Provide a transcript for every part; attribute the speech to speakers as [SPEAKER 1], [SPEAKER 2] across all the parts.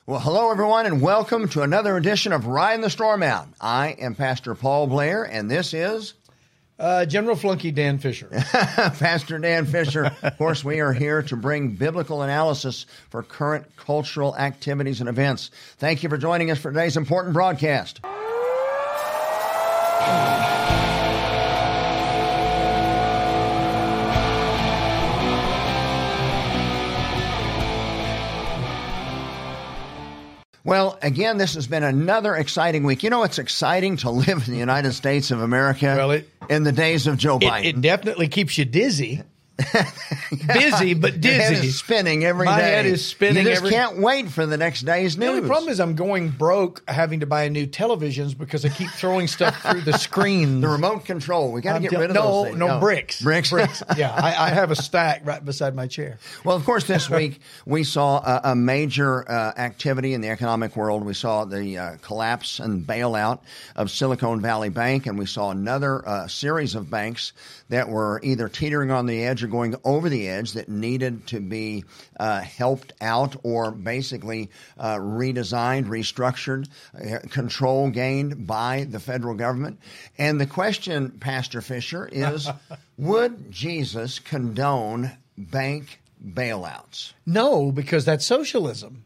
[SPEAKER 1] Well, hello, everyone, and welcome to another edition of Riding the Storm Out. I am Pastor Paul Blair, and this is...
[SPEAKER 2] General Flunky Dan Fisher.
[SPEAKER 1] Pastor Dan Fisher. Of course, we are here to bring biblical analysis for current cultural activities and events. Thank you for joining us for today's important broadcast. Well, again, this has been another exciting week. You know, it's exciting to live in the United States of America in the days of Joe Biden.
[SPEAKER 2] It definitely keeps you dizzy. Busy, but dizzy.
[SPEAKER 1] Your head is spinning every day.
[SPEAKER 2] My head is spinning.
[SPEAKER 1] You just can't wait for the next day's news.
[SPEAKER 2] The only problem is I'm going broke having to buy new televisions because I keep throwing stuff through the screen.
[SPEAKER 1] The remote control. We got to get rid of those things.
[SPEAKER 2] No, bricks.
[SPEAKER 1] Bricks?
[SPEAKER 2] Yeah, I have a stack right beside my chair.
[SPEAKER 1] Well, of course, this week we saw a major activity in the economic world. We saw the collapse and bailout of Silicon Valley Bank, and we saw another series of banks that were either teetering on the edge or going over the edge that needed to be helped out or basically redesigned, restructured, control gained by the federal government. And the question, Pastor Fisher, is would Jesus condone bank bailouts?
[SPEAKER 2] No, because that's socialism.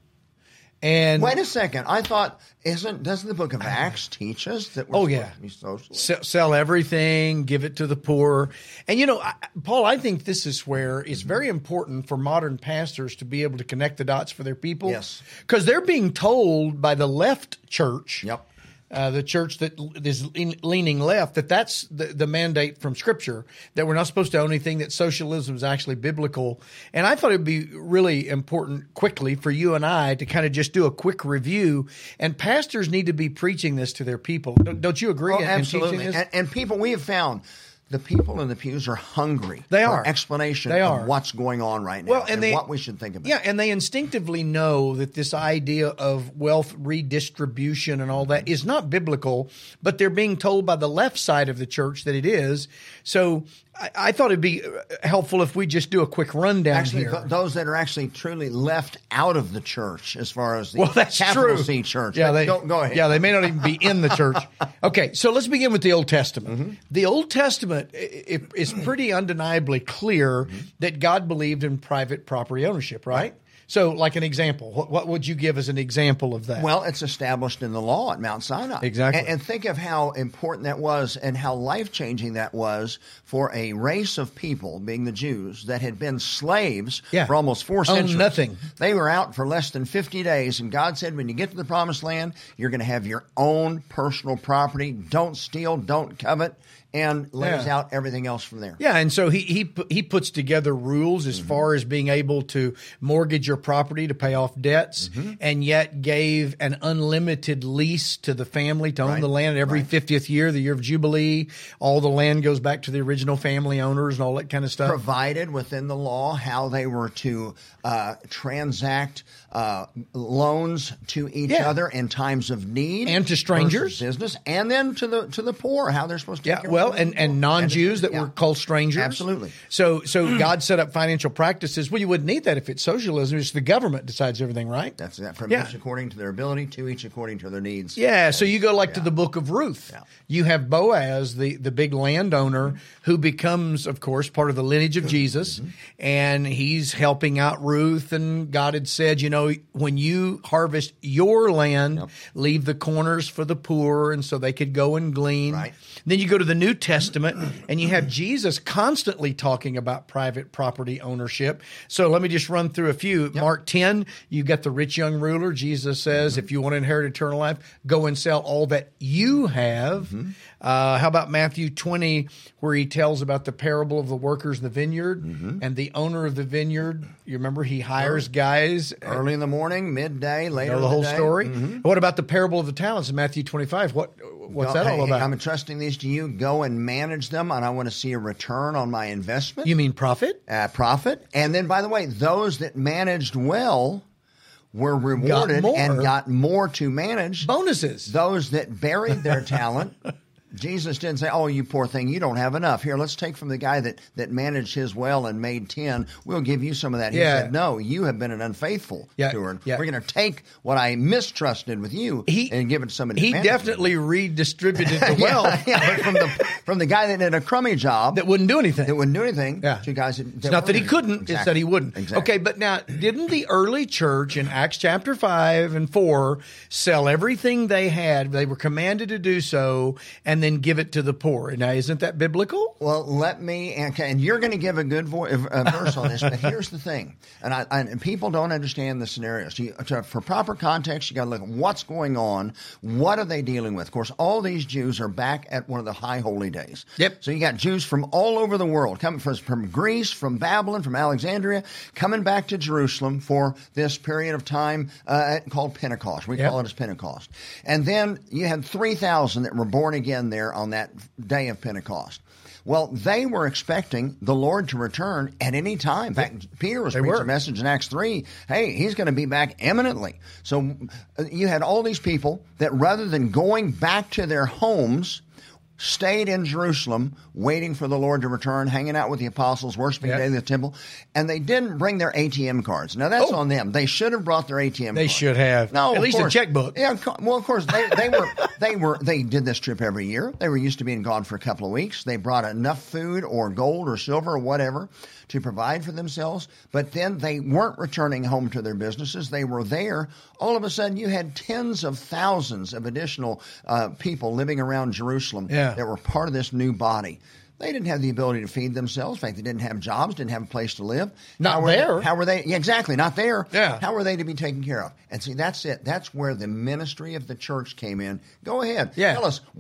[SPEAKER 2] And
[SPEAKER 1] wait a second. I thought, doesn't the book of Acts teach us that we're supposed to be socialist?
[SPEAKER 2] Sell everything, give it to the poor. And, you know, Paul, I think this is where it's very important for modern pastors to be able to connect the dots for their people.
[SPEAKER 1] Yes.
[SPEAKER 2] Because they're being told by the left church.
[SPEAKER 1] Yep.
[SPEAKER 2] The church that is leaning left, that's the mandate from Scripture, that we're not supposed to own anything, that socialism is actually biblical. And I thought it would be really important quickly for you and I to kind of just do a quick review. And pastors need to be preaching this to their people. Don't you agree?
[SPEAKER 1] Oh, absolutely. And people, we have found the people in the pews are hungry for explanation of what's going on right now and what we should think about.
[SPEAKER 2] Yeah, and they instinctively know that this idea of wealth redistribution and all that is not biblical, but they're being told by the left side of the church that it is. So I thought it'd be helpful if we just do a quick rundown here.
[SPEAKER 1] Those that are actually truly left out of the church as far as the
[SPEAKER 2] that's
[SPEAKER 1] capital
[SPEAKER 2] true.
[SPEAKER 1] C church.
[SPEAKER 2] Yeah,
[SPEAKER 1] go ahead.
[SPEAKER 2] Yeah, they may not even be in the church. Okay, so let's begin with the Old Testament. Mm-hmm. The Old Testament is pretty undeniably clear that God believed in private property ownership, right? So, like an example, what would you give as an example of that?
[SPEAKER 1] Well, it's established in the law at Mount Sinai.
[SPEAKER 2] Exactly.
[SPEAKER 1] And think of how important that was and how life-changing that was for a race of people, being the Jews, that had been slaves for almost 4 centuries.
[SPEAKER 2] Owned nothing.
[SPEAKER 1] They were out for less than 50 days, and God said, when you get to the Promised Land, you're going to have your own personal property. Don't steal, don't covet. And lays out everything else from there.
[SPEAKER 2] Yeah, and so he puts together rules as far as being able to mortgage your property to pay off debts, and yet gave an unlimited lease to the family to own the land every 50th year, the year of Jubilee. All the land goes back to the original family owners and all that kind of stuff.
[SPEAKER 1] Provided within the law how they were to transact loans to each other in times of need,
[SPEAKER 2] and to strangers,
[SPEAKER 1] business, and then to the poor, how they're supposed to.
[SPEAKER 2] And non-Jews that were called strangers.
[SPEAKER 1] Absolutely.
[SPEAKER 2] So God set up financial practices. Well, you wouldn't need that if it's socialism. It's the government decides everything, right?
[SPEAKER 1] That's that. From each according to their ability, to each according to their needs.
[SPEAKER 2] Yeah. So you go to the book of Ruth. Yeah. You have Boaz, the big landowner, who becomes, of course, part of the lineage of Jesus, and he's helping out Ruth. And God had said, you know, when you harvest your land, leave the corners for the poor, and so they could go and glean.
[SPEAKER 1] Right.
[SPEAKER 2] Then you go to the New Testament, and you have Jesus constantly talking about private property ownership. So let me just run through a few. Yep. Mark 10, you got the rich young ruler. Jesus says, if you want to inherit eternal life, go and sell all that you have. How about Matthew 20, where he tells about the parable of the workers in the vineyard and the owner of the vineyard? You remember he hires guys
[SPEAKER 1] early in the morning, midday, later.
[SPEAKER 2] The whole story. What about the parable of the talents in Matthew 25? What's that all about?
[SPEAKER 1] I'm entrusting these to you. Go and manage them, and I want to see a return on my investment.
[SPEAKER 2] You mean profit?
[SPEAKER 1] Profit. And then, by the way, those that managed well were rewarded and got more to manage.
[SPEAKER 2] Bonuses.
[SPEAKER 1] Those that buried their talent Jesus didn't say, "Oh, you poor thing, you don't have enough. Here, let's take from the guy that managed his well and made 10. We'll give you some of that." He said, "No, you have been an unfaithful steward. We're going to take what I mistrusted with you and give it to somebody."
[SPEAKER 2] He definitely redistributed the wealth.
[SPEAKER 1] But from the guy that did a crummy job
[SPEAKER 2] that wouldn't do anything.
[SPEAKER 1] To guys that
[SPEAKER 2] it's not that he couldn't;
[SPEAKER 1] exactly.
[SPEAKER 2] it's that he wouldn't.
[SPEAKER 1] Exactly.
[SPEAKER 2] Okay, but now didn't the early church in Acts chapter 5 and 4 sell everything they had? They were commanded to do so, and then give it to the poor. Now, isn't that biblical?
[SPEAKER 1] Well, and you're going to give a good verse on this, but here's the thing, and people don't understand the scenarios. For proper context, you got to look at what's going on. What are they dealing with? Of course, all these Jews are back at one of the high holy days.
[SPEAKER 2] Yep.
[SPEAKER 1] So you got Jews from all over the world, coming from Greece, from Babylon, from Alexandria, coming back to Jerusalem for this period of time called Pentecost. We call it as Pentecost. And then you had 3,000 that were born again there on that day of Pentecost. Well, they were expecting the Lord to return at any time. In fact, Peter was preaching a message in Acts 3. Hey, he's going to be back imminently. So you had all these people that rather than going back to their homes, stayed in Jerusalem waiting for the Lord to return, hanging out with the apostles, worshiping daily in the temple, and they didn't bring their ATM cards. Now, that's on them. They should have brought their ATM cards.
[SPEAKER 2] They should have.
[SPEAKER 1] No,
[SPEAKER 2] at least a checkbook.
[SPEAKER 1] Yeah, well, of course, they did this trip every year. They were used to being gone for a couple of weeks. They brought enough food or gold or silver or whatever to provide for themselves, but then they weren't returning home to their businesses. They were there. All of a sudden, you had tens of thousands of additional people living around Jerusalem that were part of this new body. They didn't have the ability to feed themselves. In fact, they didn't have jobs, didn't have a place to live.
[SPEAKER 2] How
[SPEAKER 1] were they? Yeah, exactly, not there.
[SPEAKER 2] Yeah.
[SPEAKER 1] How were they to be taken care of? And see, that's it. That's where the ministry of the church came in. Go ahead.
[SPEAKER 2] Yeah.
[SPEAKER 1] Tell us,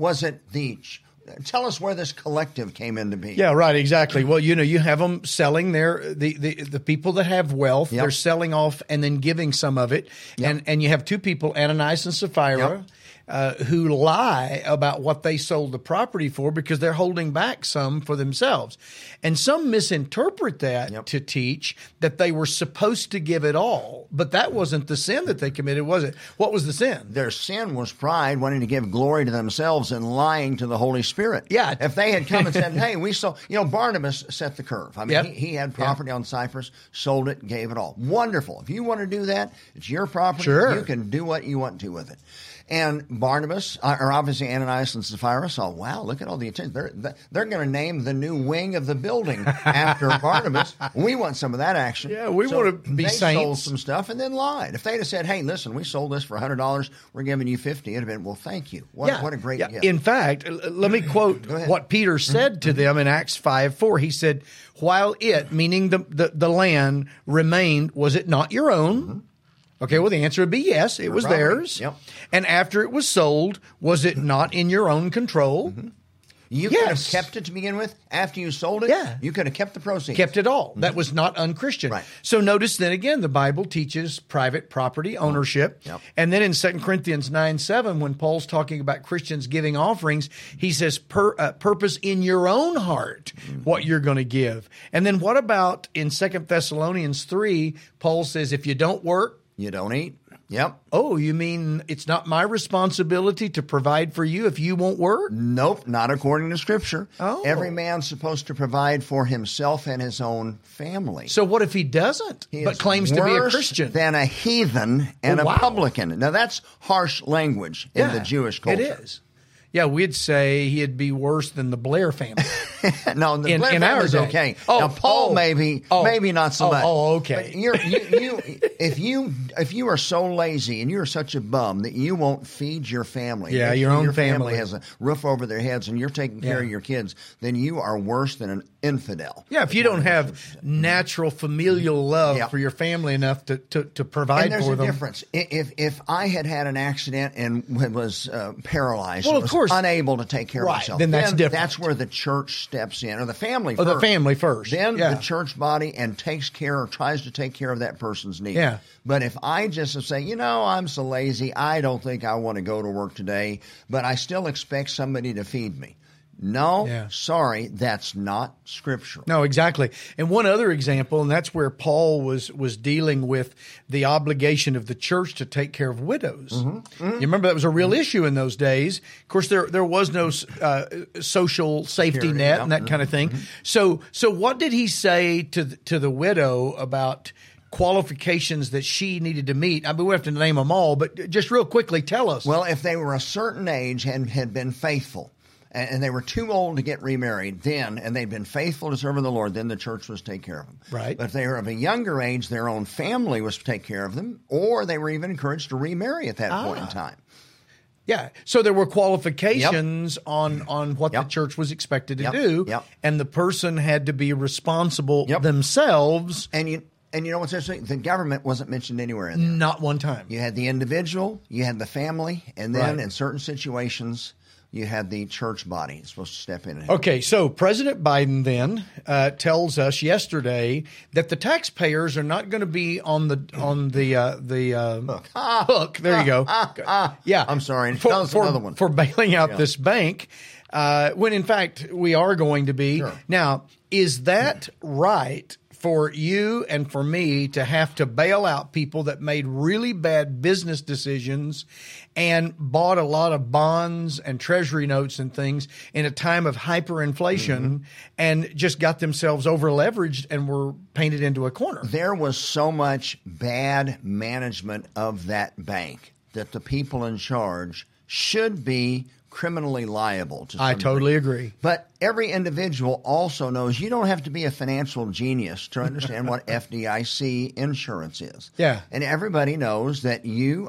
[SPEAKER 1] tell us where this collective came into being.
[SPEAKER 2] Yeah, right, exactly. Well, you have them selling the people that have wealth, they're selling off and then giving some of it. And you have two people, Ananias and Sapphira, who lie about what they sold the property for because they're holding back some for themselves. And some misinterpret that to teach that they were supposed to give it all. But that wasn't the sin that they committed, was it? What was the sin?
[SPEAKER 1] Their sin was pride, wanting to give glory to themselves and lying to the Holy Spirit.
[SPEAKER 2] Yeah.
[SPEAKER 1] If they had come and said, hey, we sold, Barnabas set the curve. I mean, he had property on Cyprus, sold it, gave it all. Wonderful. If you want to do that, it's your property.
[SPEAKER 2] Sure.
[SPEAKER 1] You can do what you want to with it. And Barnabas, or obviously Ananias and Sapphira, saw, wow, look at all the attention. They're going to name the new wing of the building after Barnabas. We want some of that action.
[SPEAKER 2] Yeah, we want to be saints.
[SPEAKER 1] They sold some stuff and then lied. If they'd have said, hey, listen, we sold this for $100, we're giving you $50, it'd have been, well, thank you. What a great gift.
[SPEAKER 2] In fact, let me quote what Peter said to them in Acts 5:4. He said, while it, meaning the land, remained, was it not your own? Mm-hmm. Okay, well, the answer would be yes, it was theirs.
[SPEAKER 1] Yep.
[SPEAKER 2] And after it was sold, was it not in your own control?
[SPEAKER 1] Mm-hmm. You could have kept it to begin with. After you sold it, you could have kept the proceeds.
[SPEAKER 2] Kept it all. That was not unchristian.
[SPEAKER 1] Right.
[SPEAKER 2] So notice then again, the Bible teaches private property ownership.
[SPEAKER 1] Yep.
[SPEAKER 2] And then in 2 Corinthians 9:7, when Paul's talking about Christians giving offerings, he says, purpose in your own heart what you're going to give. And then what about in 2 Thessalonians 3, Paul says, if you don't work,
[SPEAKER 1] you don't eat. Yep.
[SPEAKER 2] Oh, you mean it's not my responsibility to provide for you if you won't work?
[SPEAKER 1] Nope, not according to Scripture.
[SPEAKER 2] Oh.
[SPEAKER 1] Every man's supposed to provide for himself and his own family.
[SPEAKER 2] So what if he doesn't, but claims to be a Christian?
[SPEAKER 1] Than a heathen and a publican. Now, that's harsh language in the Jewish culture.
[SPEAKER 2] It is. Yeah, we'd say he'd be worse than the Blair family.
[SPEAKER 1] No, the Blair family's okay. Now, Paul maybe not so much.
[SPEAKER 2] Oh, okay.
[SPEAKER 1] But if you are so lazy and you're such a bum that you won't feed your family,
[SPEAKER 2] your own
[SPEAKER 1] family has a roof over their heads and you're taking care of your kids, then you are worse than an infidel.
[SPEAKER 2] Yeah, if you don't have natural familial love for your family enough to provide
[SPEAKER 1] and there's
[SPEAKER 2] for
[SPEAKER 1] a
[SPEAKER 2] them.
[SPEAKER 1] difference. If I had an accident and was paralyzed,
[SPEAKER 2] well, of course,
[SPEAKER 1] unable to take care of myself,
[SPEAKER 2] then that's different.
[SPEAKER 1] That's where the church steps in, or the family
[SPEAKER 2] first. The family first.
[SPEAKER 1] Then the church body and takes care or tries to take care of that person's needs.
[SPEAKER 2] Yeah.
[SPEAKER 1] But if I just say, I'm so lazy, I don't think I want to go to work today, but I still expect somebody to feed me. No,
[SPEAKER 2] Yeah.
[SPEAKER 1] sorry, that's not scriptural.
[SPEAKER 2] No, exactly. And one other example, and that's where Paul was dealing with the obligation of the church to take care of widows. You remember that was a real issue in those days. Of course, there was no social safety net and that kind of thing. So what did he say to the widow about qualifications that she needed to meet? I mean, we have to name them all, but just real quickly, tell us.
[SPEAKER 1] Well, if they were a certain age and had been faithful, and they were too old to get remarried then, and they'd been faithful to serving the Lord, then the church was to take care of them.
[SPEAKER 2] Right.
[SPEAKER 1] But if they were of a younger age, their own family was to take care of them, or they were even encouraged to remarry at that point in time.
[SPEAKER 2] Yeah. So there were qualifications on what the church was expected to do, and the person had to be responsible themselves.
[SPEAKER 1] And you know what's interesting? The government wasn't mentioned anywhere in there.
[SPEAKER 2] Not one time.
[SPEAKER 1] You had the individual, you had the family, and then in certain situations, you had the church body supposed to step in and help.
[SPEAKER 2] Okay, so President Biden then tells us yesterday that the taxpayers are not going to be on the hook. There you go. Yeah,
[SPEAKER 1] I'm sorry. Tell us another one
[SPEAKER 2] for bailing out this bank. When in fact we are going to be.
[SPEAKER 1] Sure.
[SPEAKER 2] Now, is that right for you and for me to have to bail out people that made really bad business decisions and bought a lot of bonds and treasury notes and things in a time of hyperinflation and just got themselves over leveraged and were painted into a corner?
[SPEAKER 1] There was so much bad management of that bank that the people in charge should be criminally liable to some
[SPEAKER 2] I totally
[SPEAKER 1] degree.
[SPEAKER 2] agree.
[SPEAKER 1] But every individual also knows you don't have to be a financial genius to understand what FDIC insurance is.
[SPEAKER 2] Yeah.
[SPEAKER 1] And everybody knows that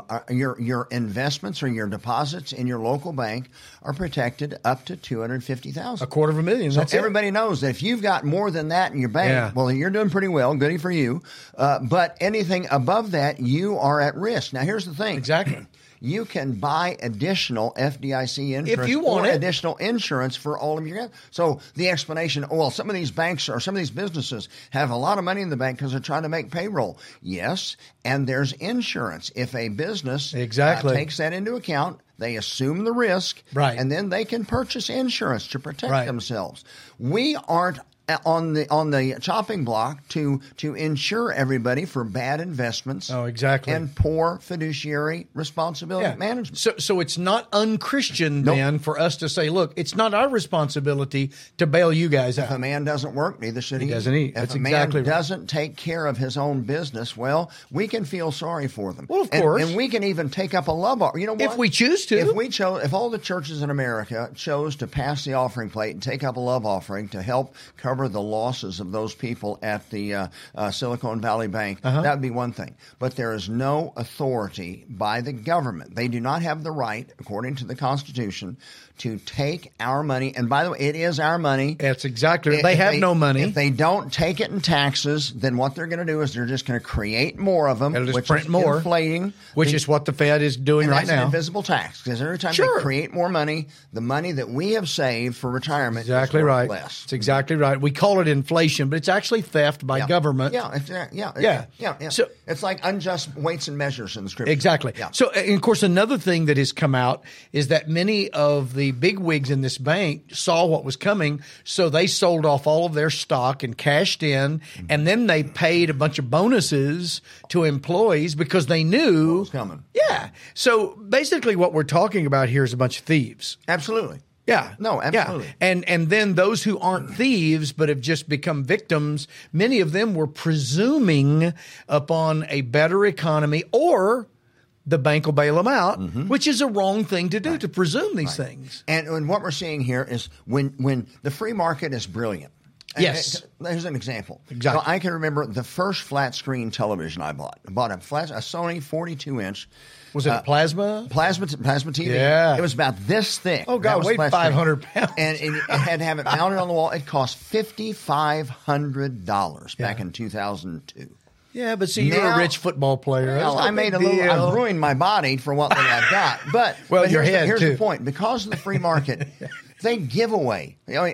[SPEAKER 1] your investments or your deposits in your local bank are protected up to $250,000.
[SPEAKER 2] $250,000.
[SPEAKER 1] So
[SPEAKER 2] That's
[SPEAKER 1] everybody knows that if you've got more than that in your bank, well, you're doing pretty well. Goody for you. But anything above that, you are at risk. Now, here's the thing.
[SPEAKER 2] Exactly.
[SPEAKER 1] You can buy additional FDIC insurance
[SPEAKER 2] if you want
[SPEAKER 1] or
[SPEAKER 2] it.
[SPEAKER 1] Additional insurance for all of your. So the explanation, well, some of these banks or some of these businesses have a lot of money in the bank because they're trying to make payroll. Yes, and there's insurance. If a business takes that into account, they assume the risk, and then they can purchase insurance to protect themselves. We aren't on the chopping block to insure everybody for bad investments.
[SPEAKER 2] Oh, exactly.
[SPEAKER 1] And poor fiduciary responsibility management.
[SPEAKER 2] So it's not unchristian then for us to say, look, it's not our responsibility to bail you guys out.
[SPEAKER 1] If a man doesn't work, neither should he.
[SPEAKER 2] He doesn't eat.
[SPEAKER 1] If a man doesn't take care of his own business, well, we can feel sorry for them.
[SPEAKER 2] Well, of course.
[SPEAKER 1] And we can even take up a love offering. You know what?
[SPEAKER 2] If we choose to.
[SPEAKER 1] If all the churches in America chose to pass the offering plate and take up a love offering to help cover the losses of those people at the Silicon Valley Bank, that would be one thing. But there is no authority by the government. They do not have the right, according to the Constitution, to take our money. And by the way, it is our money.
[SPEAKER 2] That's exactly right. They have no money.
[SPEAKER 1] If they don't take it in taxes, then what they're going to do is they're just going to create more of them,
[SPEAKER 2] just
[SPEAKER 1] which
[SPEAKER 2] print
[SPEAKER 1] is
[SPEAKER 2] more,
[SPEAKER 1] inflating.
[SPEAKER 2] Which is what the Fed is doing right now.
[SPEAKER 1] That's an invisible tax, because every time they create more money, the money that we have saved for retirement is worth less.
[SPEAKER 2] It's exactly right. We call it inflation, but it's actually theft by government.
[SPEAKER 1] So it's like unjust weights and measures in the scripture.
[SPEAKER 2] Exactly.
[SPEAKER 1] Yeah.
[SPEAKER 2] So, and of course, another thing that has come out is that many of the big wigs in this bank saw what was coming, so they sold off all of their stock and cashed in, and then they paid a bunch of bonuses to employees because they knew
[SPEAKER 1] what was coming.
[SPEAKER 2] Yeah. So basically, what we're talking about here is a bunch of thieves.
[SPEAKER 1] Absolutely.
[SPEAKER 2] Yeah.
[SPEAKER 1] No, absolutely.
[SPEAKER 2] Yeah. And then those who aren't thieves but have just become victims, many of them were presuming upon a better economy, or the bank will bail them out, which is a wrong thing to do, to presume these things.
[SPEAKER 1] And what we're seeing here is when the free market is brilliant.
[SPEAKER 2] Yes.
[SPEAKER 1] Here's an example.
[SPEAKER 2] Exactly.
[SPEAKER 1] So I can remember the first flat screen television I bought. I bought a Sony 42-inch.
[SPEAKER 2] Was it a plasma?
[SPEAKER 1] Plasma TV.
[SPEAKER 2] Yeah.
[SPEAKER 1] It was about this thick.
[SPEAKER 2] Oh, God, weighed 500 pounds.
[SPEAKER 1] And it had to have it mounted on the wall. It cost $5,500 back in 2002.
[SPEAKER 2] Yeah, but see, you're a rich football player.
[SPEAKER 1] Well, I made I ruined my body for what I got. But
[SPEAKER 2] your head,
[SPEAKER 1] here's
[SPEAKER 2] too.
[SPEAKER 1] the point. Because of the free market, They give away.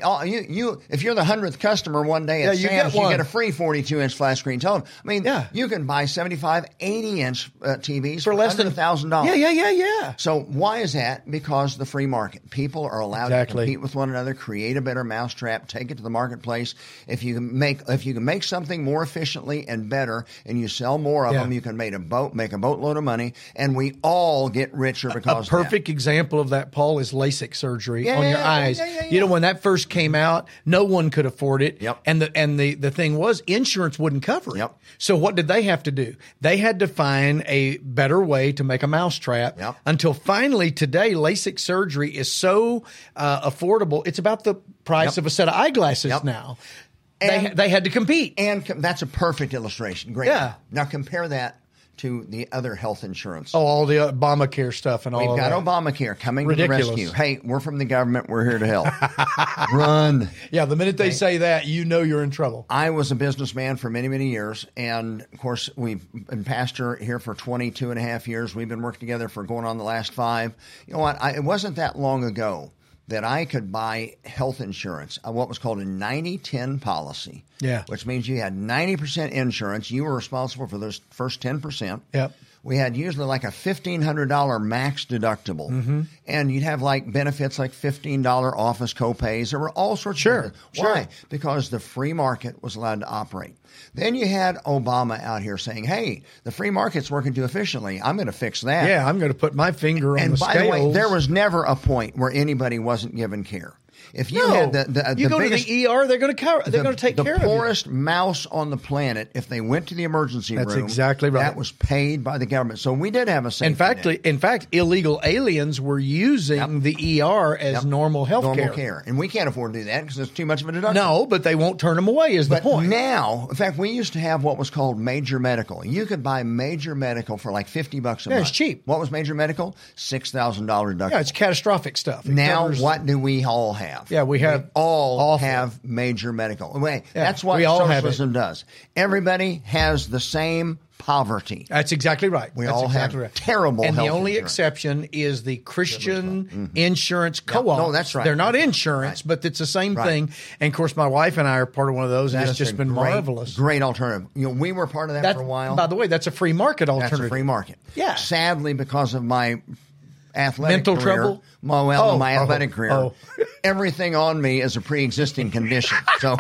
[SPEAKER 1] If you're the 100th customer one day at
[SPEAKER 2] you
[SPEAKER 1] Sam's,
[SPEAKER 2] get
[SPEAKER 1] you get a free 42-inch flat screen television. I mean,
[SPEAKER 2] Yeah.
[SPEAKER 1] you can buy 75, 80-inch TVs
[SPEAKER 2] For less than
[SPEAKER 1] $1,000.
[SPEAKER 2] Yeah.
[SPEAKER 1] So why is that? Because the free market. People are allowed to compete with one another, create a better mousetrap, take it to the marketplace. If you can make something more efficiently and better, and you sell more of them, you can make a boatload of money, and we all get richer because
[SPEAKER 2] a perfect example of that, Paul, is LASIK surgery on your eyes.
[SPEAKER 1] Yeah.
[SPEAKER 2] When that first came out, no one could afford it.
[SPEAKER 1] Yep.
[SPEAKER 2] And the thing was, insurance wouldn't cover it.
[SPEAKER 1] Yep.
[SPEAKER 2] So what did they have to do? They had to find a better way to make a mousetrap.
[SPEAKER 1] Yep.
[SPEAKER 2] Until finally today, LASIK surgery is so affordable. It's about the price of a set of eyeglasses now. They had to compete.
[SPEAKER 1] And that's a perfect illustration. Great.
[SPEAKER 2] Yeah.
[SPEAKER 1] Now compare that to the other health insurance.
[SPEAKER 2] Oh, all the Obamacare stuff and all
[SPEAKER 1] We've
[SPEAKER 2] of
[SPEAKER 1] got
[SPEAKER 2] that.
[SPEAKER 1] Obamacare coming
[SPEAKER 2] Ridiculous.
[SPEAKER 1] to the rescue. Hey, we're from the government. We're here to help. Run.
[SPEAKER 2] Yeah, the minute they say that, you know you're in trouble.
[SPEAKER 1] I was a businessman for many, many years. And, of course, we've been pastor here for 22 and a half years. We've been working together for going on the last 5. You know what? It wasn't that long ago that I could buy health insurance, what was called a 90-10 policy.
[SPEAKER 2] Yeah.
[SPEAKER 1] Which means you had 90% insurance. You were responsible for those first 10%.
[SPEAKER 2] Yep.
[SPEAKER 1] We had usually like a $1,500 max deductible.
[SPEAKER 2] Mm-hmm.
[SPEAKER 1] And you'd have like benefits like $15 office copays. There were all sorts of things. Why? Because the free market was allowed to operate. Then you had Obama out here saying, hey, the free market's working too efficiently. I'm going to fix that.
[SPEAKER 2] Yeah, I'm going to put my finger on the scales.
[SPEAKER 1] And by the way, there was never a point where anybody wasn't given care. If you had
[SPEAKER 2] you go
[SPEAKER 1] biggest,
[SPEAKER 2] to the ER, they're going to cover. They're going to take care of you.
[SPEAKER 1] The poorest mouse on the planet, if they went to the emergency room,
[SPEAKER 2] That's exactly right.
[SPEAKER 1] That was paid by the government. So we did have a safety net.
[SPEAKER 2] In fact, illegal aliens were using the ER as normal health care.
[SPEAKER 1] And we can't afford to do that because it's too much of a deduction.
[SPEAKER 2] No, but they won't turn them away is the point.
[SPEAKER 1] Now, in fact, we used to have what was called major medical. You could buy major medical for like $50 a month.
[SPEAKER 2] Yeah, it's cheap.
[SPEAKER 1] What was major medical? $6,000 deductible.
[SPEAKER 2] Yeah, it's catastrophic stuff.
[SPEAKER 1] Now, what do we all have?
[SPEAKER 2] Yeah, we have
[SPEAKER 1] all have major medical. That's what socialism does. Everybody has the same poverty.
[SPEAKER 2] That's exactly right.
[SPEAKER 1] We all have terrible health
[SPEAKER 2] And the only
[SPEAKER 1] insurance.
[SPEAKER 2] exception is the Christian insurance co-op.
[SPEAKER 1] No, that's right.
[SPEAKER 2] They're not insurance, but it's the same thing. And, of course, my wife and I are part of one of those, and it's just been marvelous.
[SPEAKER 1] Great alternative. We were part of that for a while.
[SPEAKER 2] By the way, that's a free market alternative.
[SPEAKER 1] That's a free market.
[SPEAKER 2] Yeah.
[SPEAKER 1] Sadly, because of my athletic
[SPEAKER 2] mental
[SPEAKER 1] career,
[SPEAKER 2] trouble?
[SPEAKER 1] My athletic career, everything on me is a pre-existing condition. So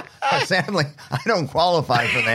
[SPEAKER 1] sadly, I don't qualify for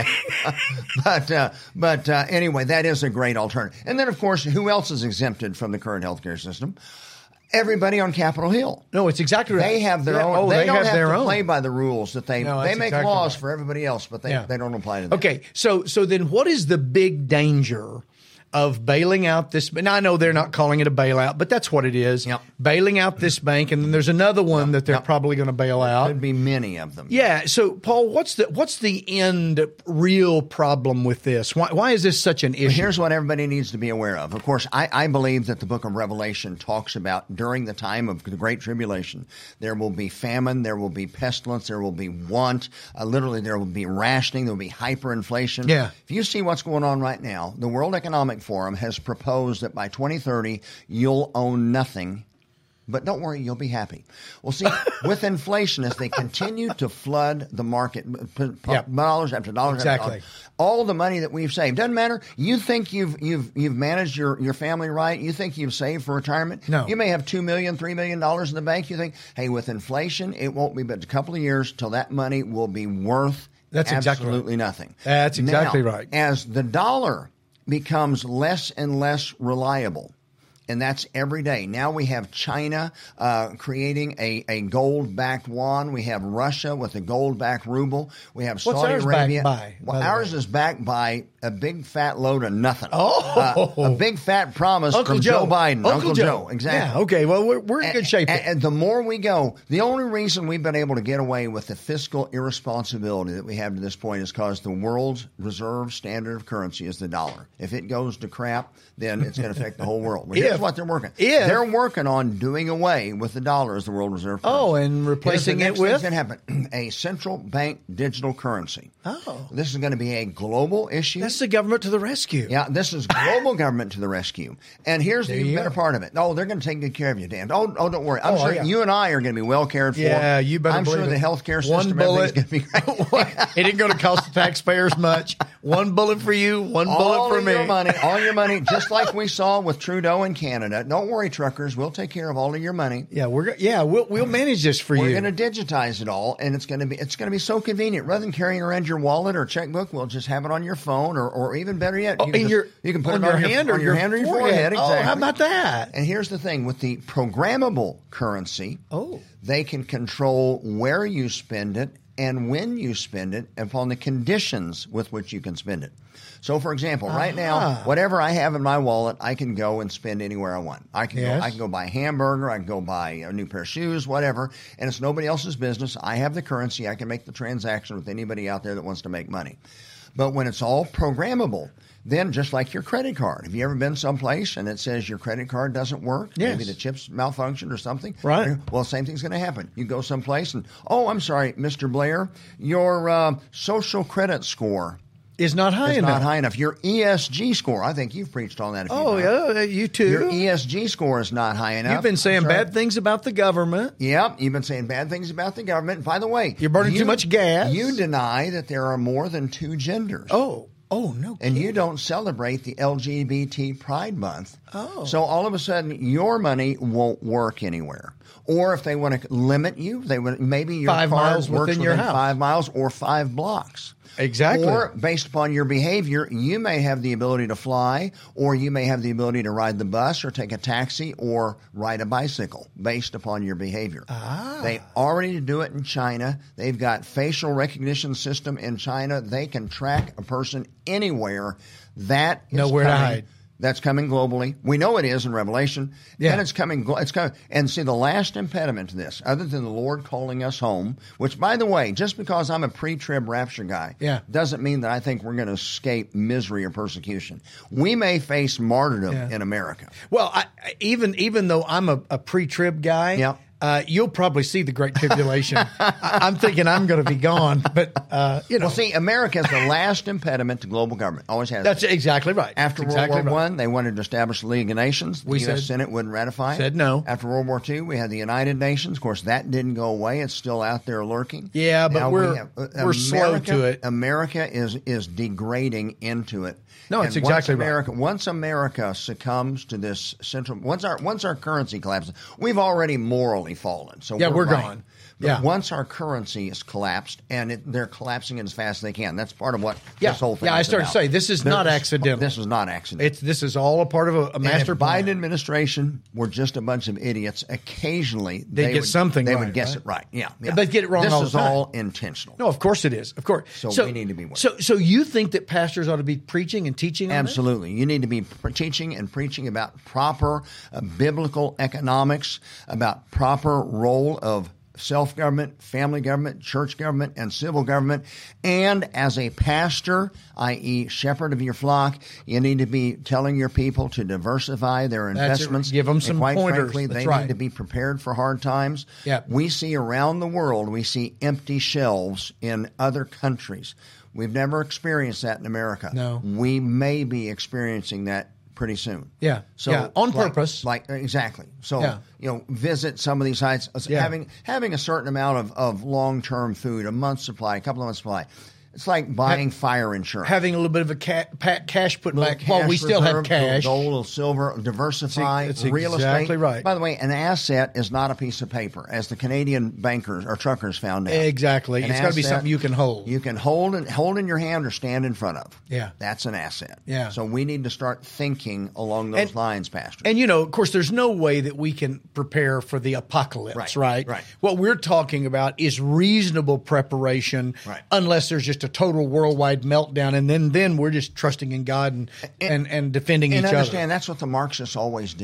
[SPEAKER 1] that. But anyway, that is a great alternative. And then, of course, who else is exempted from the current healthcare system? Everybody on Capitol Hill.
[SPEAKER 2] No, it's exactly right.
[SPEAKER 1] They have their own. They don't have to play
[SPEAKER 2] own.
[SPEAKER 1] by the rules that they make laws for everybody else, but they don't apply to them.
[SPEAKER 2] Okay, so then what is the big danger of bailing out this? And I know they're not calling it a bailout, but that's what it is.
[SPEAKER 1] Yep.
[SPEAKER 2] Bailing out this bank, and then there's another one that they're probably going to bail out.
[SPEAKER 1] Could be many of them.
[SPEAKER 2] Yeah. So, Paul, what's the end real problem with this? Why is this such an issue?
[SPEAKER 1] Well, here's what everybody needs to be aware of. Of course, I believe that the book of Revelation talks about during the time of the Great Tribulation, there will be famine, there will be pestilence, there will be want. Literally, there will be rationing, there will be hyperinflation.
[SPEAKER 2] Yeah.
[SPEAKER 1] If you see what's going on right now, the World Economic Forum has proposed that by 2030, you'll own nothing. But don't worry, you'll be happy. Well, see, with inflation, as they continue to flood the market, dollars after dollars after dollars, all the money that we've saved doesn't matter. You think you've managed your family right? You think you've saved for retirement?
[SPEAKER 2] No.
[SPEAKER 1] You may have $2 million, $3 million in the bank. You think, hey, with inflation, it won't be but a couple of years till that money will be worth absolutely nothing.
[SPEAKER 2] That's exactly right.
[SPEAKER 1] As the dollar becomes less and less reliable, and that's every day. Now we have China creating a gold-backed yuan. We have Russia with a gold-backed ruble. We have Saudi Arabia.
[SPEAKER 2] What's ours backed by?
[SPEAKER 1] Well, ours is backed by a big fat load of nothing.
[SPEAKER 2] A
[SPEAKER 1] big fat promise from Joe Biden. Uncle Joe. Exactly.
[SPEAKER 2] Yeah, okay, well, we're in good shape.
[SPEAKER 1] And the more we go, the only reason we've been able to get away with the fiscal irresponsibility that we have to this point is because the world's reserve standard of currency is the dollar. If it goes to crap, then it's going to affect the whole world. Here's what they're working. They're working on doing away with the dollar as the world reserve currency.
[SPEAKER 2] Oh, and replacing it with?
[SPEAKER 1] What's going to happen? A central bank digital currency.
[SPEAKER 2] Oh.
[SPEAKER 1] This is going to be a global issue.
[SPEAKER 2] That's the government to the rescue.
[SPEAKER 1] Yeah, this is global government to the rescue. And here's the better part of it. Oh, they're going to take good care of you, Dan. Oh, don't worry. I'm sure you and I are going to be well cared for.
[SPEAKER 2] Yeah, you better believe it.
[SPEAKER 1] I'm sure the healthcare system, everything's going to be great.
[SPEAKER 2] It ain't going to cost the taxpayers much. One bullet for you, one bullet for me.
[SPEAKER 1] All your money, just like we saw with Trudeau in Canada. Don't worry, truckers. We'll take care of all of your money.
[SPEAKER 2] Yeah, we'll manage this for you.
[SPEAKER 1] We're going to digitize it all, and it's going to be so convenient. Rather than carrying around your wallet or checkbook, we'll just have it on your phone, or even better yet, you can put it on your hand or your forehead. Exactly.
[SPEAKER 2] Oh, how about that?
[SPEAKER 1] And here's the thing: with the programmable currency, they can control where you spend it and when you spend it upon the conditions with which you can spend it. So, for example, right now, whatever I have in my wallet, I can go and spend anywhere I want. I can go buy a hamburger, I can go buy a new pair of shoes, whatever, and it's nobody else's business. I have the currency. I can make the transaction with anybody out there that wants to make money. But when it's all programmable, then just like your credit card, have you ever been someplace and it says your credit card doesn't work?
[SPEAKER 2] Yes.
[SPEAKER 1] Maybe the chips malfunctioned or something.
[SPEAKER 2] Right.
[SPEAKER 1] Well, same thing's going to happen. You go someplace and, I'm sorry, Mr. Blair, your social credit score
[SPEAKER 2] is not high enough.
[SPEAKER 1] Not high enough. Your ESG score, I think you've preached on that a few times.
[SPEAKER 2] Yeah, you too.
[SPEAKER 1] Your ESG score is not high enough.
[SPEAKER 2] You've been saying bad things about the government.
[SPEAKER 1] Yep, you've been saying bad things about the government. And by the way,
[SPEAKER 2] you're burning too much gas.
[SPEAKER 1] You deny that there are more than two genders.
[SPEAKER 2] Oh, no kidding.
[SPEAKER 1] And you don't celebrate the LGBT Pride Month.
[SPEAKER 2] Oh.
[SPEAKER 1] So all of a sudden, your money won't work anywhere. Or if they want to limit you, maybe your
[SPEAKER 2] 5
[SPEAKER 1] car
[SPEAKER 2] miles
[SPEAKER 1] works
[SPEAKER 2] within your house.
[SPEAKER 1] 5 miles or 5 blocks.
[SPEAKER 2] Exactly.
[SPEAKER 1] Or based upon your behavior, you may have the ability to fly, or you may have the ability to ride the bus or take a taxi or ride a bicycle based upon your behavior. They already do it in China. They've got facial recognition system in China. They can track a person anywhere. That is
[SPEAKER 2] nowhere to hide.
[SPEAKER 1] That's coming globally. We know it is in Revelation.
[SPEAKER 2] Yeah.
[SPEAKER 1] And it's coming. And see, the last impediment to this, other than the Lord calling us home, which, by the way, just because I'm a pre-trib rapture guy, doesn't mean that I think we're going to escape misery or persecution. We may face martyrdom in America.
[SPEAKER 2] Well, even though I'm a pre-trib guy, you'll probably see the Great Tribulation. I'm thinking I'm going to be gone, but
[SPEAKER 1] Well, see, America is the last impediment to global government. Always has.
[SPEAKER 2] That's exactly right.
[SPEAKER 1] After World War I, they wanted to establish the League of Nations. The U.S. Senate wouldn't ratify it.
[SPEAKER 2] Said no.
[SPEAKER 1] After World War II, we had the United Nations. Of course, that didn't go away. It's still out there lurking.
[SPEAKER 2] Yeah, but we're slow to it.
[SPEAKER 1] America is degrading into it.
[SPEAKER 2] No, it's exactly right.
[SPEAKER 1] Once America succumbs to this central, once our currency collapses, we've already morally fallen. So we're
[SPEAKER 2] gone.
[SPEAKER 1] But once our currency is collapsed, and they're collapsing it as fast as they can. That's part of what this whole thing is
[SPEAKER 2] I started to say, this is not accidental.
[SPEAKER 1] This is not accidental.
[SPEAKER 2] This is all a part of a master plan.
[SPEAKER 1] Biden administration were just a bunch of idiots. Occasionally,
[SPEAKER 2] they would
[SPEAKER 1] guess it right. Yeah.
[SPEAKER 2] They get it wrong all the time.
[SPEAKER 1] This is all intentional.
[SPEAKER 2] No, of course it is. Of course.
[SPEAKER 1] So we need to be aware.
[SPEAKER 2] So you think that pastors ought to be preaching and teaching on
[SPEAKER 1] Absolutely. You need to be teaching and preaching about proper biblical economics, about proper role of self-government, family government, church government, and civil government. And as a pastor, i.e. shepherd of your flock, you need to be telling your people to diversify their investments.
[SPEAKER 2] Give them some pointers.
[SPEAKER 1] Frankly, they need to be prepared for hard times. We see around the world, we see empty shelves in other countries. We've never experienced that in America.
[SPEAKER 2] No.
[SPEAKER 1] We may be experiencing that pretty soon.
[SPEAKER 2] So on purpose.
[SPEAKER 1] Exactly. So visit some of these sites. Having a certain amount of long-term food, a month's supply, a couple of months' supply. It's like buying fire insurance.
[SPEAKER 2] Having a little bit of a cash put back while we still have cash.
[SPEAKER 1] Gold, silver, diversify,
[SPEAKER 2] that's
[SPEAKER 1] real
[SPEAKER 2] exactly
[SPEAKER 1] estate.
[SPEAKER 2] Right.
[SPEAKER 1] By the way, an asset is not a piece of paper, as the Canadian bankers or truckers found out.
[SPEAKER 2] Exactly. It's got to be something you can hold.
[SPEAKER 1] You can hold in your hand or stand in front of.
[SPEAKER 2] Yeah.
[SPEAKER 1] That's an asset.
[SPEAKER 2] Yeah.
[SPEAKER 1] So we need to start thinking along those lines, Pastor.
[SPEAKER 2] And, of course, there's no way that we can prepare for the apocalypse, right? What we're talking about is reasonable preparation unless there's just a total worldwide meltdown, and then we're just trusting in God and defending each other.
[SPEAKER 1] And understand that's what the Marxists always do.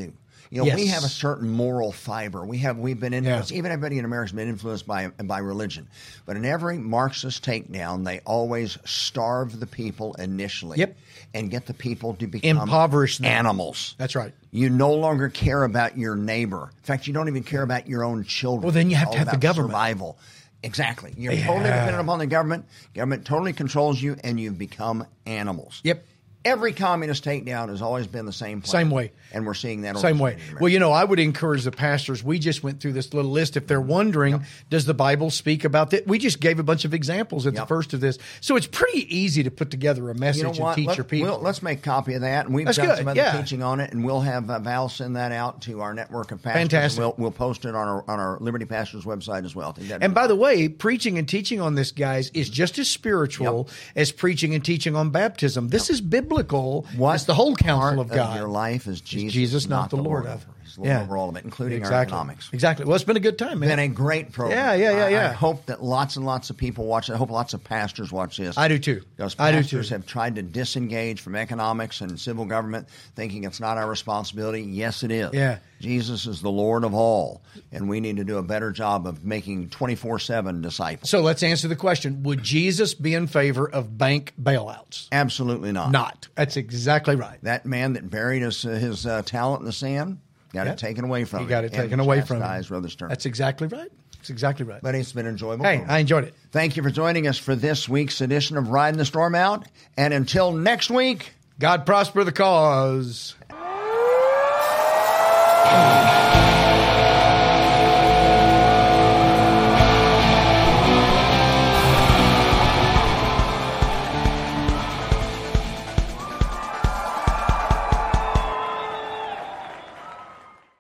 [SPEAKER 1] You know, we
[SPEAKER 2] Yes.
[SPEAKER 1] have a certain moral fiber. We've been influenced. Even everybody in America has been influenced by religion. But in every Marxist takedown, they always starve the people initially.
[SPEAKER 2] Yep.
[SPEAKER 1] And get the people to become
[SPEAKER 2] Impoverish them.
[SPEAKER 1] animals.
[SPEAKER 2] That's right.
[SPEAKER 1] You no longer care about your neighbor. In fact, you don't even care about your own children.
[SPEAKER 2] Well, then you have
[SPEAKER 1] It's
[SPEAKER 2] to
[SPEAKER 1] all
[SPEAKER 2] have the
[SPEAKER 1] about
[SPEAKER 2] government.
[SPEAKER 1] Survival. Exactly. You're totally dependent upon the government. Government totally controls you, and you become animals.
[SPEAKER 2] Yep.
[SPEAKER 1] Every communist takedown has always been the same plan.
[SPEAKER 2] Same way.
[SPEAKER 1] And we're seeing that
[SPEAKER 2] Same way.
[SPEAKER 1] originating in America.
[SPEAKER 2] Well, you know, I would encourage the pastors. We just went through this little list. If they're wondering, does the Bible speak about that? We just gave a bunch of examples at the first of this. So it's pretty easy to put together a message
[SPEAKER 1] You know what?
[SPEAKER 2] and teach your people.
[SPEAKER 1] Let's make a copy of that, and we've
[SPEAKER 2] That's
[SPEAKER 1] got
[SPEAKER 2] good,
[SPEAKER 1] some other
[SPEAKER 2] yeah.
[SPEAKER 1] teaching on it, and we'll have Val send that out to our network of pastors.
[SPEAKER 2] Fantastic.
[SPEAKER 1] We'll post it on our Liberty Pastors website as well. I think that'd
[SPEAKER 2] And
[SPEAKER 1] be
[SPEAKER 2] by
[SPEAKER 1] fun.
[SPEAKER 2] the way, preaching and teaching on this, guys, is just as spiritual as preaching and teaching on baptism. This is biblical.
[SPEAKER 1] What
[SPEAKER 2] It's the whole counsel
[SPEAKER 1] part
[SPEAKER 2] of God.
[SPEAKER 1] your life is
[SPEAKER 2] Jesus, not the Lord of.
[SPEAKER 1] He's Lord over all of it, including our economics.
[SPEAKER 2] Exactly. Well, it's been a good time, man.
[SPEAKER 1] Been a great program.
[SPEAKER 2] Yeah.
[SPEAKER 1] I hope that lots and lots of people watch it. I hope lots of pastors watch this.
[SPEAKER 2] I do too.
[SPEAKER 1] Because
[SPEAKER 2] I do
[SPEAKER 1] pastors
[SPEAKER 2] too.
[SPEAKER 1] have tried to disengage from economics and civil government, thinking it's not our responsibility. Yes, it is.
[SPEAKER 2] Yeah.
[SPEAKER 1] Jesus is the Lord of all, and we need to do a better job of making 24/7 disciples.
[SPEAKER 2] So let's answer the question. Would Jesus be in favor of bank bailouts?
[SPEAKER 1] Absolutely not.
[SPEAKER 2] Not. That's exactly right.
[SPEAKER 1] That man that buried his talent in the sand got it taken away from him.
[SPEAKER 2] He got it
[SPEAKER 1] and
[SPEAKER 2] taken away from him.
[SPEAKER 1] chastised rather sternly.
[SPEAKER 2] That's exactly right. That's exactly right.
[SPEAKER 1] But it's been enjoyable.
[SPEAKER 2] Hey, I enjoyed it.
[SPEAKER 1] Thank you for joining us for this week's edition of Riding the Storm Out. And until next week,
[SPEAKER 2] God prosper the cause.